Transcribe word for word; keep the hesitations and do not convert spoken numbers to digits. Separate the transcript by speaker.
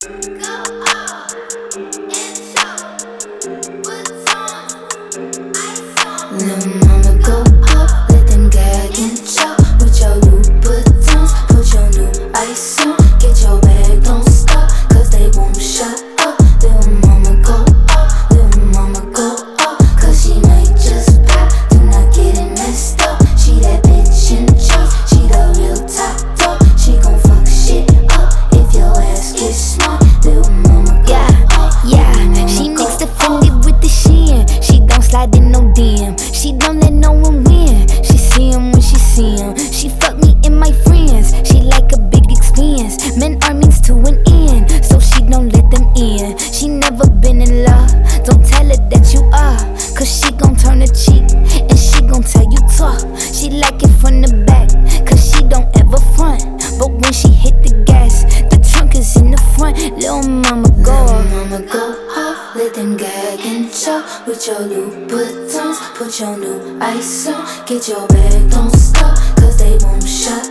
Speaker 1: Little mama go off, let them gag and chop. With your Louboutins, put your new ice on. Get your bag, don't stop, cause they won't shut up. Little mama go off, little mama go off, cause she might just pop, do not get it messed up. She that bitch in charge, she the real top dog. She gon' fuck shit up if your ass gets smart. Little mama go off,
Speaker 2: yeah, yeah. She mixed the Fendi with the Shein. She don't slide in no D M. She don't let no one win. She see him when she see him. She fuck me and my friends. She like a big expense. Men are means to an end, so she don't let them in. She never been in love. Don't tell her that you are, cause she gon' turn a cheek and she gon' tell you talk. She like it from the back, cause she don't ever front. But when she hit the gas, the trunk is in the front. Little mama go off.
Speaker 1: Little mama go off, let them gag and chop. With your Louboutins, put your new ice on. Get your bag, don't stop, cause they won't shut